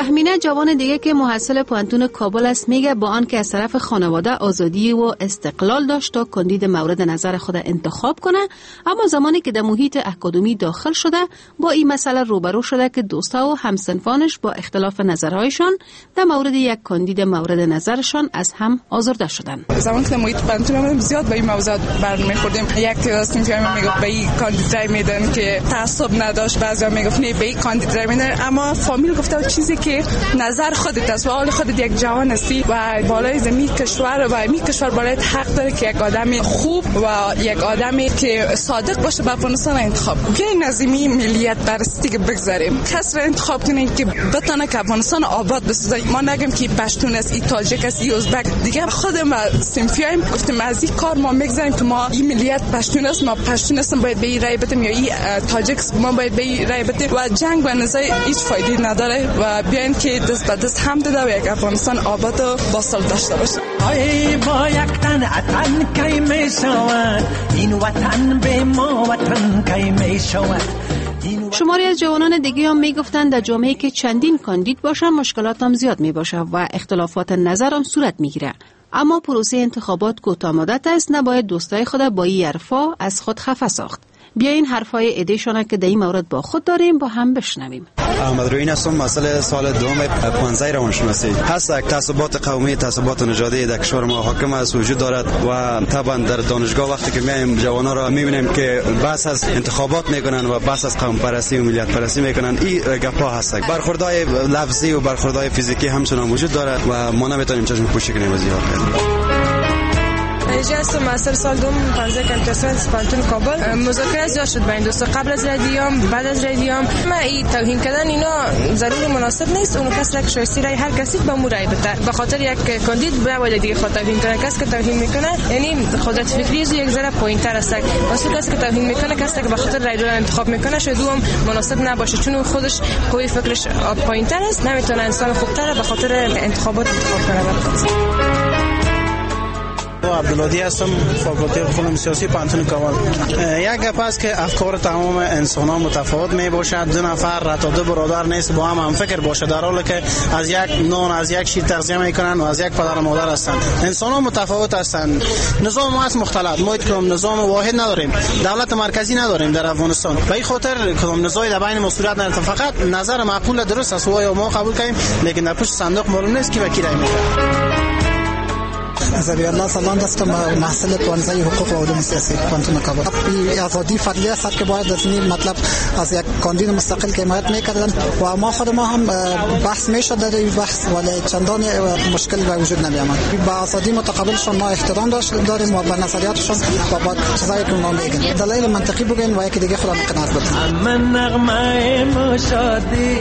تهمینه جوان دیگه که محصل پانتون کابل است میگه با آن که از طرف خانواده آزادی و استقلال داشت تا کاندید مورد نظر خود انتخاب کنه، اما زمانی که در محیط اکادمی داخل شده با این مسئله روبرو شده که دوستا و همسنفانش با اختلاف نظرهایشان در مورد یک کاندید مورد نظرشان از هم آزرده شدن. زمانی که محیط پانتون زیاد به این موضوع برمیخوردیم، یک تعداد صنفی‌ها میگفت به این کاندید رای میدن که تعصب نداشت، بعضیا میگفت نه به این کاندید رای میدن، اما فامیل گفته چیزی که نظر خودت است و حال خودت یک جوان هستی و بالای زمین کشور و می کشور باید حق داره که یک آدم خوب و یک آدمی که صادق باشه به افغانستان انتخاب کنه. این نظمی ملیت پرستی که بگذاریم، کس را انتخاب کنین که بتونه که افغانستان آباد بسازه. ما نگیم که پشتون است، این تاجیک است، این ازبک، دیگه خودم صنفیایم گفتیم از این کار ما میگذاریم که ما این ملیت پشتون است، ما پشتون هستیم باید به این رای بدیم یا این تاجیک ما باید به این رای بدیم و جنگ و نزاع هیچ فایده نداره و بیاین که دست به دست هم داده و یک افغانستان آباد و باصل داشته باشه. ای با یک تن اتن کی می شود این وطن به ما وطن کی می شود. شماری از جوانان دیگه هم میگفتند در جامعه که چندین کاندید باشه مشکلات هم زیاد می باشه و اختلافات نظر هم صورت میگیره، اما پروسه انتخابات کوتاه مدت است، نباید دوستای خود با این حرفا از خود خفه ساخت. بیاین حرفای ایدهشان که در این مورد با خود داریم با هم بشنویم. احمد رویین هستم، مسئله سال دوم 15 روانشناسی هست. تعصبات قومی، تعصبات نژادی در کشور ما حاکم است، وجود دارد و طبعا در دانشگاه وقتی که میایم جوانا را میبینیم که بحث از انتخابات میکنن و بحث از قوم پرستی و ملیت پرستی میکنن. این گپا هست. برخوردهای لفظی و برخوردهای فیزیکی همچنان وجود دارد و ما نمیتونیم چشم پوشی کنیم از این حرف. نجاست مسئله سال دوم 15 کانترسنت پانتون کابل مذاکره زیاد شد بین دوستا قبل از رادیوم بعد از رادیوم. ما این توهین کردن اینا ضروری مناسب نیست. اون کسی که شایسته رای هر کسی به مو رای بده به خاطر یک کاندید باید دیگه خود توهین کنه. کسی که توهین میکنه یعنی قدرت فکری یک ذره پایین‌تر است. واسه کسی که توهین میکنه کسی که به خاطر رای دادن انتخاب میکنه شاید هم مناسب نباشه چون خودش قوی فکرش پایین‌تر است، نمیتونه انسان خوبتره به خاطر انتخابات انتخاب کنه. عبدالهادی هستم، فاکولته علوم سیاسی پانتون کابل. یک گپ است که افکار تمام انسان‌ها متفاوت می باشد. دو نفر تا دو برادر نیست با هم فکر باشه، در حالی که از یک نان از یک شیر تغذیه میکنن و از یک پدر و مادر هستند. انسان‌ها متفاوت هستند. نظام ما است مختلط. ما هیچ نظام واحد نداریم. دولت مرکزی نداریم در افغانستان. به این خاطر کدام نزاعی در بین ما صورت نداره. فقط نظر معقول درست است و ما قبول کنیم، لیکن در پشت صندوق معلوم نیست کی و کی رای میده. نظری الله سلام دستم محصل 15 حقوق و علوم سیاسی پانتون کابل. این آزادی فردی است که باید از این مطلب از یک کاندید مستقل که حمایت میکردن و ما خود ما هم بحث میشد در این بحث ولی چندان مشکل به وجود نمیامد. با آزادی متقابلشون ما احترام داریم و به نظریاتشون و با چیزایی که ما میگن دلایل منطقی بگن و یکی دیگه خودم قناعت بدن. من نغمه مشادی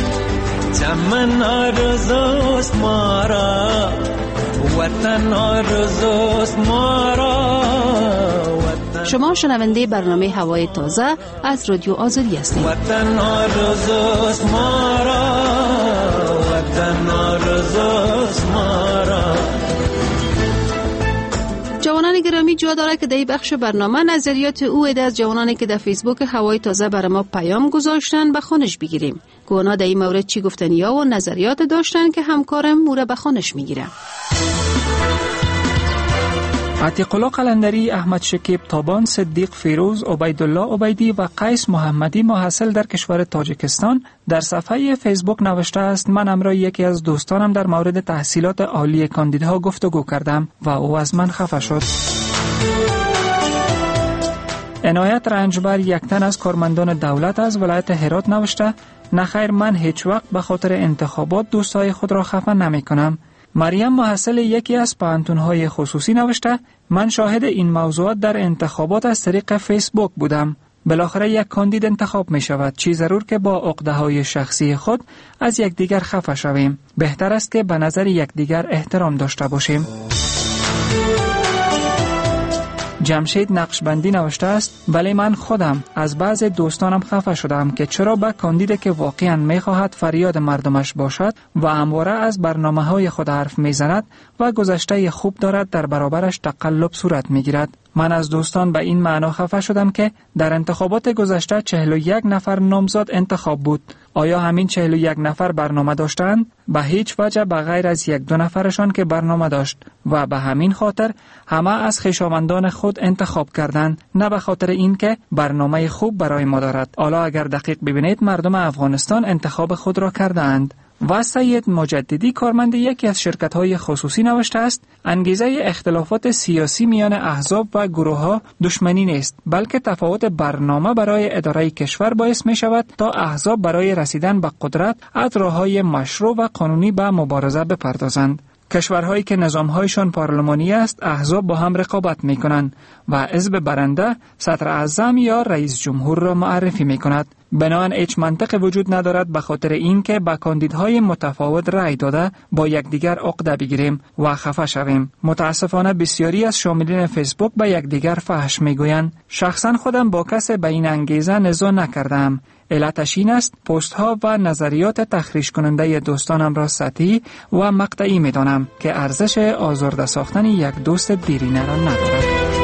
چمن آرزوست ما را وطن آرزوست ما را. شما شنونده برنامه هوای تازه از رادیو آزادی هستید. وطن آرزوست ما را وطن آرزوست ما را. جوانان گرامی جا داره که در این بخش برنامه نظریات او از جوانانی که در فیسبوک هوای تازه برای ما پیام گذاشتن به خوانش بگیریم. گونا در این مورد چی گفتن یا و نظریات داشتن که همکارم مورا به خوانش میگیره. عتیق الله قلندری، احمد شکیب تابان، صدیق فیروز، عبیدالله عبیدی و قیس محمدی محصل در کشور تاجیکستان در صفحه فیسبوک نوشته است: من همراه یکی از دوستانم در مورد تحصیلات عالی کاندیدها گفتگو کردم و او از من خفه شد. عنایت رنجبر، یک تن از کارمندان دولت از ولایت هرات نوشته: نخیر، من هیچ وقت به خاطر انتخابات دوستای خود را خفه نمی کنم. مریم محصل یکی از پانتون‌های خصوصی نوشته: من شاهد این موضوعات در انتخابات از طریق فیسبوک بودم. بالاخره یک کاندید انتخاب می شود. چی ضرور که با عقده‌های شخصی خود از یکدیگر خفه شویم. بهتر است که به نظر یکدیگر احترام داشته باشیم. جمشید نقشبندی نوشته است: ولی من خودم از بعض دوستانم خفه شدم که چرا به کاندیدی که واقعا می‌خواهد فریاد مردمش باشد و همواره از برنامه‌های خود حرف می‌زند و گذشته خوب دارد در برابرش تقلب صورت می‌گیرد. من از دوستان به این معنا خفه شدم که در انتخابات گذشته 41 نفر نامزد انتخاب بود. آیا همین 41 نفر برنامه داشتند؟ به هیچ وجه به غیر از 1-2 نفرشان که برنامه داشت و به همین خاطر همه از خویشاوندان خود انتخاب کردند، نه به خاطر اینکه برنامه خوب برای ما دارد. حالا اگر دقیق ببینید مردم افغانستان انتخاب خود را کردند. و سید مجددی کارمند یکی از شرکت‌های خصوصی نوشته است انگیزه اختلافات سیاسی میان احزاب و گروه‌ها دشمنی نیست، بلکه تفاوت برنامه برای اداره کشور باعث می شود تا احزاب برای رسیدن به قدرت از راه‌های مشروع و قانونی به مبارزه بپردازند. کشورهایی که نظام‌هایشان پارلمانی است احزاب با هم رقابت می‌کنند و حزب برنده صدر اعظم یا رئیس جمهور را معرفی می‌کند. بنابراین هیچ منطق وجود ندارد به خاطر اینکه با کاندیدهای متفاوت رأی داده با یکدیگر عقده بگیریم و خفه شویم. متاسفانه بسیاری از شاملین فیسبوک به یکدیگر فحش میگویند. شخصا خودم با کسی به این انگیزه نزاع نکردم. علتش این است پست ها و نظریات تخریش کننده دوستانم را سطحی و مقطعی میدانم که ارزش آزرده ساختن یک دوست دیرینه را ندارد.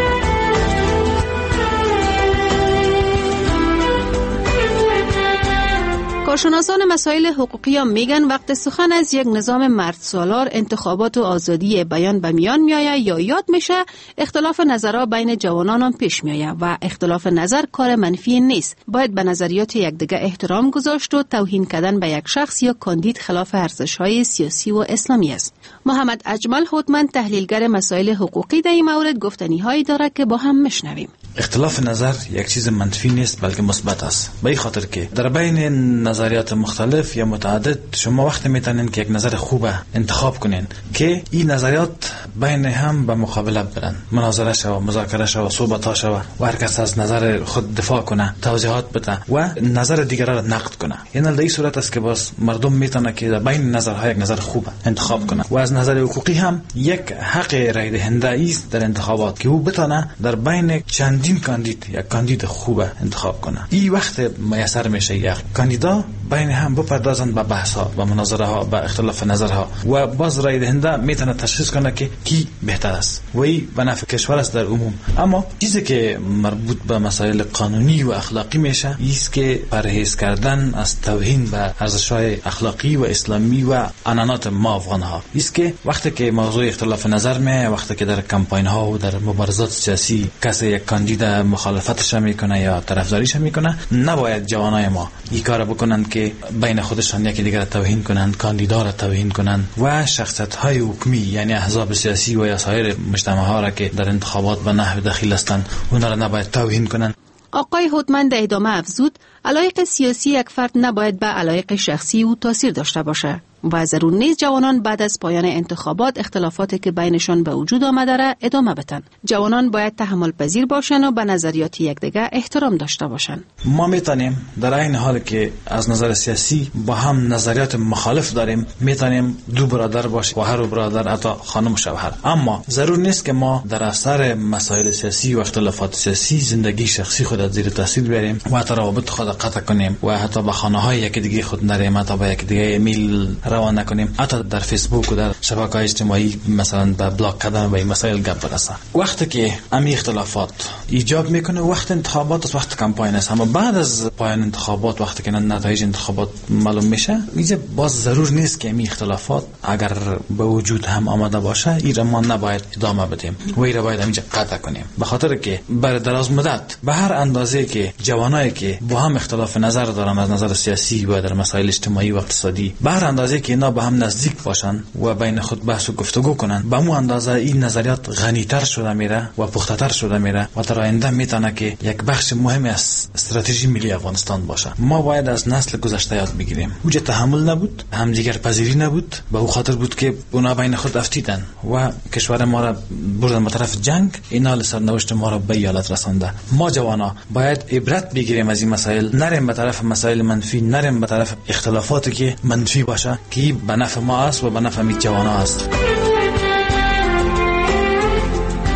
کارشناسان مسائل حقوقی هم میگن وقت سخن از یک نظام مرد سالار، انتخابات و آزادی بیان به میان میآید یا یاد میشه، اختلاف نظرها بین جوانان هم پیش میآید و اختلاف نظر کار منفی نیست. باید به نظریات یکدیگر احترام گذاشت و توهین کردن به یک شخص یا کاندید خلاف ارزش‌های سیاسی و اسلامی است. محمد اجمل هوتمن تحلیلگر مسائل حقوقی در این مورد گفتنی‌هایی دارد که با هم میشنویم. اختلاف نظر یک چیز منفی نیست بلکه مثبت است. به این خاطر که در بین نظریات مختلف یا متعدد شما وقت میتونین که یک نظر خوب انتخاب کنین که این نظریات بین هم به مقابله برن، مناظره شو، مذاکره شو، صحبت ها شو و هر کس از نظر خود دفاع کنه، توضیحات بده و نظر دیگر را نقد کنه. یعنی در این صورت است که باز مردم میتونه که در بین نظرها یک نظر خوب انتخاب کنه. و از نظر حقوقی هم یک حق رای دهنده است در انتخابات که او بتونه در بین چندین کاندید یک کاندید خوب انتخاب کنه. این وقت میسر میشه یک کاندیدا بین هم بپردازند به بحث ها، به مناظره ها، به اختلاف نظرها و باز رای دهنده میتونه تشخیص کنه که کی بهتر است و این به نفع کشور است در عموم. اما چیزی که مربوط به مسائل قانونی و اخلاقی میشه است که پرهیز کردن از توهین به ارزش‌های اخلاقی و اسلامی و عنعنات ما افغان ها است که وقتی که موضوع اختلاف نظر می، وقتی که در کمپاین ها و در مبارزات سیاسی کسی یک کاندید مخالفتش میکنه یا طرفداریش میکنه، نباید جوانای ما این کار بکنن که بین خودشان یکی دیگر توهین کنند، کاندیدا را توهین کنند و شخصیت‌های حکومی یعنی احزاب سیاسی و یا سایر مجتمع ها را که در انتخابات به نحو دخیل هستند اونها را نباید توهین کنند. آقای هوتمن در ادامه افزود علایق سیاسی یک فرد نباید به علایق شخصی او تاثیر داشته باشه و ضرور نیست جوانان بعد از پایان انتخابات اختلافاتی که بینشان به وجود آمده را ادامه بدن. جوانان باید تحمل پذیر باشند و به نظریات یکدیگر احترام داشته باشند. ما میتونیم در این حال که از نظر سیاسی با هم نظریات مخالف داریم، میتونیم دو برادر باشیم و هر برادر حتی خانم و شوهر، اما ضرور نیست که ما در اثر مسائل سیاسی و اختلافات سیاسی زندگی شخصی خود زیر تاثیر بیاریم و حتی روابط خود قطع کنیم و حتی به خانه‌های یکدیگر خود نریم، حتی با یکدیگر ایمیل روان نکنیم، حتی در فیسبوک و در شبکه‌های اجتماعی مثلا به بلاک کردن و این مسائل گپ برسه. وقتی که امی اختلافات ایجاب میکنه وقت انتخابات است، وقت کمپاین است، اما بعد از پایان انتخابات وقتی که نتایج انتخابات معلوم میشه اینجا باز ضرور نیست که امی اختلافات اگر به وجود هم آمده باشه این ما نباید ادامه بدیم و این را باید اینجا قطع کنیم، به خاطر که برای دراز مدت به هر اندازه که جوانایی که با هم اختلاف نظر دارن از نظر سیاسی و در مسائل اجتماعی و اقتصادی، به هر اندازه که اینا با هم نزدیک باشن و بین خود بحث و گفتگو کنن، به مو اندازه این نظریات غنی‌تر شده میره و پخته‌تر شده میره و در آینده میتونه که یک بخش مهمی از استراتژی ملی افغانستان باشه. ما باید از نسل گذشته یاد بگیریم. اوج تحمل نبود، همدیگر پذیری نبود، به او خاطر بود که اونا بین خود افتیدن و کشور ما را بردن به طرف جنگ، اینا سرنوشت ما را به حالت رسانده. ما جوانا باید عبرت بگیریم از این مسائل، نریم به طرف مسائل منفی، نریم به طرف اختلافاتی که منفی باشه که به نفع ما است و به نفع می جوانا است. به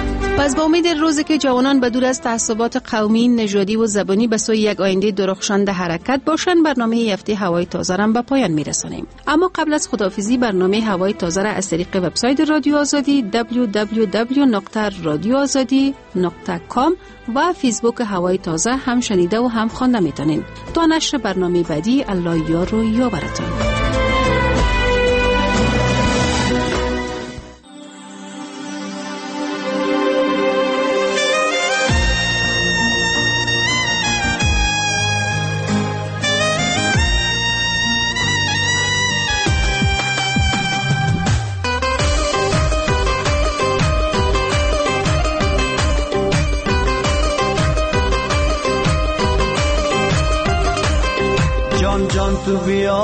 پس با امید روزی که جوانان به دور از تعصبات قومی، نژادی و زبانی به سوی یک آینده درخشان حرکت باشند، برنامه هفته هوای تازه را به پایان میرسانیم. اما قبل از خداحافظی برنامه هوای تازه را از طریق وبسایت رادیو آزادی www.radioazadi.com و فیسبوک هوای تازه هم شنیده و هم خوانده میتونین. تا نشر برنامه بعدی، الله یار و یاورتان. تو بیا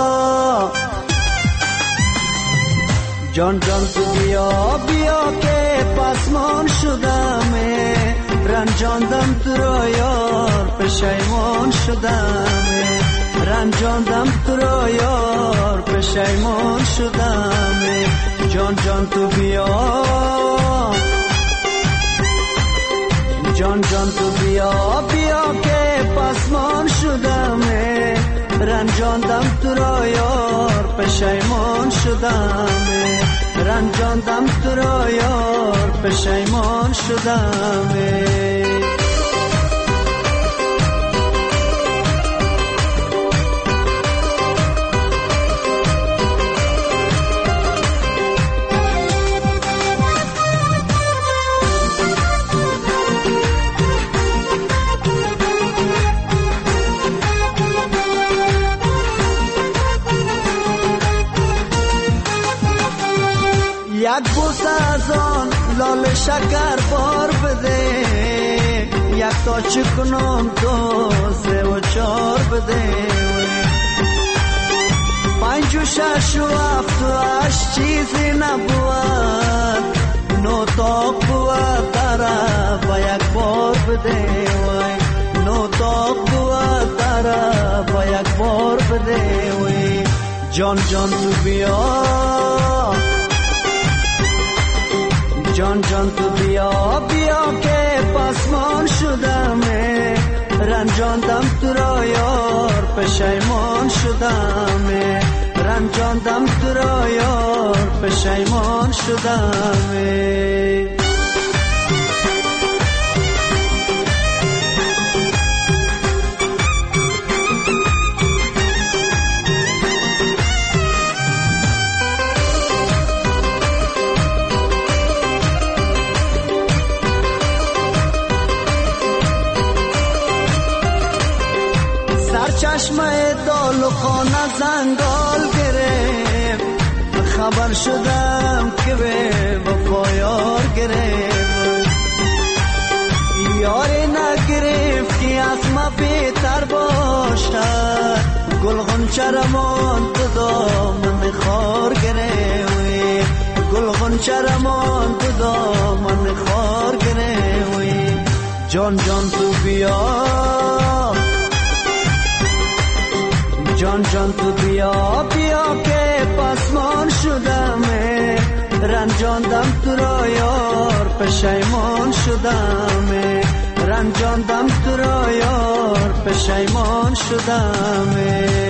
جان تو بیا که پسمان شدم، رنجاندم تو را یار پشیمان شدم، رنجاندم تو را یار پشیمان شدم. جان تو بیا جان تو بیا که پسمان شدم، رنجاندم تو را یار پشیمان شدم، رنجاندم تو را یار پشیمان شدم. یک بوسه از آن لال شکر بار بده، یک تا چکنم 2 3 و 4 بده، 5 و 6 و 7 و 8 چیزی نبود، 9 تا بود طرف و یک بار بده، 9 تا بود طرف و یک بار بده. جان تو بیا جان تو بیا که پسمان شدم، رنجاندم تو را یار پشیمان شدم، رنجاندم تو را یار پشیمان شدم. چشمه دال و خانه زنگال گرفت، خبر شدم که به وفا یار گرفت، یاری نگرفت که از ما بهتر باشد، گل غنچه رمان تو دامن خار گرفت، گل غنچه رمان تو دامن خار گرفت. جان تو بیا جان تو بیا که پسمان شدم، رنجاندم تو را یار پشیمان شدم، رنجاندم تو را یار پشیمان شدم.